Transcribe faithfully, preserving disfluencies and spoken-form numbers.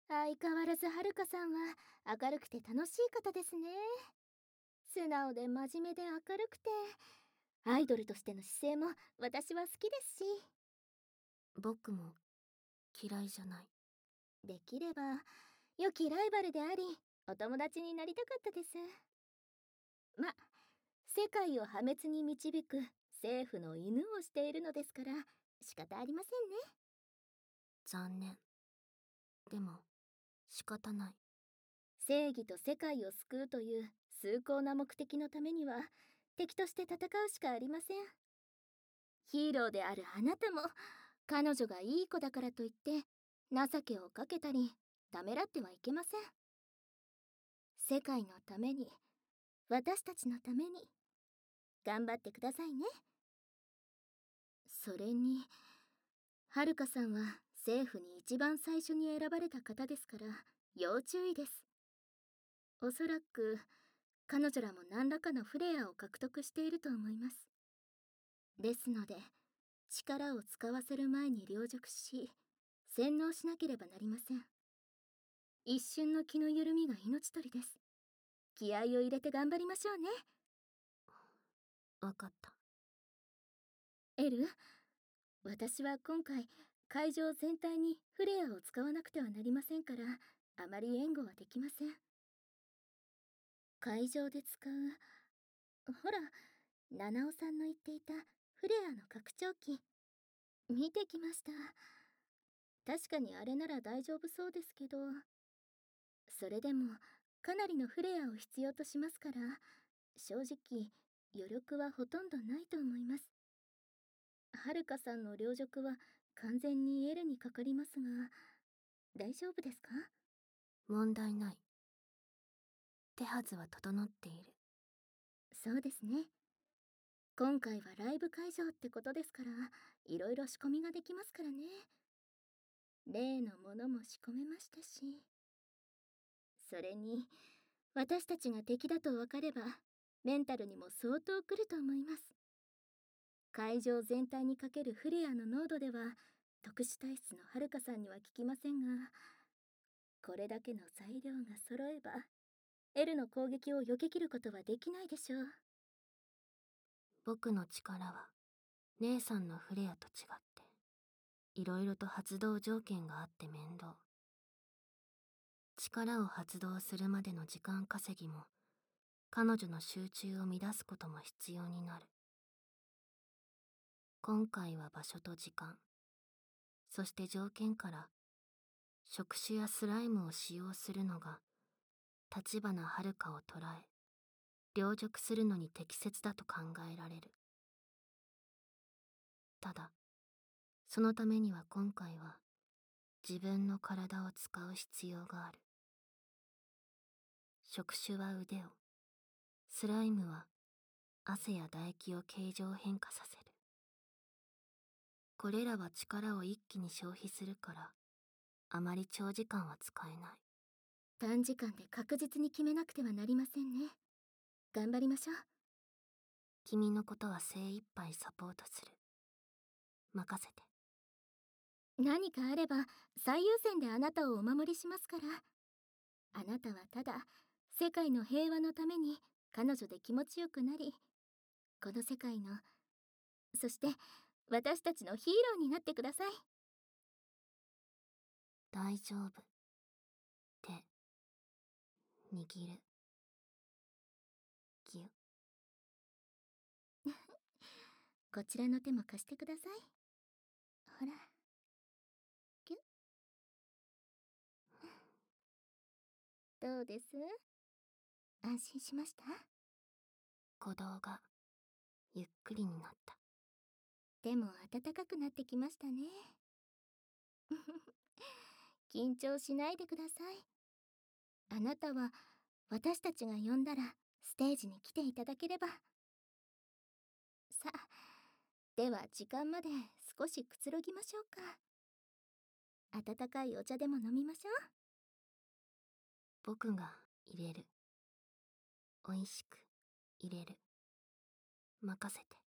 相変わらずはるかさんは明るくて楽しい方ですね。素直で真面目で明るくて、アイドルとしての姿勢も私は好きですし。 僕も嫌いじゃない。 できれば良きライバルでありお友達になりたかったです。ま、世界を破滅に導く政府の犬をしているのですから仕方ありませんね。 残念。でも仕方ない。 正義と世界を救うという崇高な目的のためには敵として戦うしかありません。ヒーローであるあなたも彼女がいい子だからといって情けをかけたりためらってはいけません。世界のために、私たちのために頑張ってくださいね。それにはるかさんは政府に一番最初に選ばれた方ですから要注意です。おそらく彼女らも何らかのフレアを獲得していると思います。ですので力を使わせる前に凌辱し洗脳しなければなりません。一瞬の気の緩みが命取りです。気合を入れて頑張りましょうね。 わかった。 エル、私は今回会場全体にフレアを使わなくてはなりませんからあまり援護はできません。会場で使う、ほら七尾さんの言っていたフレアの拡張器見てきました。確かにあれなら大丈夫そうですけど、それでもかなりのフレアを必要としますから正直余力はほとんどないと思います。はるかさんの凌辱は完全にエルにかかりますが大丈夫ですか？ 問題ない。手はずは整っている。 そうですね。今回はライブ会場ってことですからいろいろ仕込みができますからね。例のものも仕込めましたし、それに私たちが敵だと分かればメンタルにも相当くると思います。会場全体にかけるフレアの濃度では特殊体質のはるかさんには効きませんが、これだけの材料が揃えばエルの攻撃を避けきることはできないでしょう。 僕の力は姉さんのフレアと違っていろいろと発動条件があって面倒。力を発動するまでの時間稼ぎも彼女の集中を乱すことも必要になる。今回は場所と時間、そして条件から触手やスライムを使用するのが立花遥を捕らえ凌辱するのに適切だと考えられる。ただそのためには今回は自分の体を使う必要がある。触手は腕を、スライムは汗や唾液を形状変化させる。これらは力を一気に消費するからあまり長時間は使えない。 短時間で確実に決めなくてはなりませんね。頑張りましょう。 君のことは精一杯サポートする。任せて。 何かあれば最優先であなたをお守りしますから。あなたはただ世界の平和のために彼女で気持ちよくなり、この世界の、そして私たちのヒーローになってください。 大丈夫。手握る。ぎゅ。 こちらの手も貸してください。ほら。ぎゅっ。どうです？安心しました？ 鼓動がゆっくりになった。 でも暖かくなってきましたね。緊張しないでください。あなたは私たちが呼んだらステージに来ていただければ。さあ、では時間まで少しくつろぎましょうか。温かいお茶でも飲みましょう。 僕が入れる。おいしく入れる。任せて。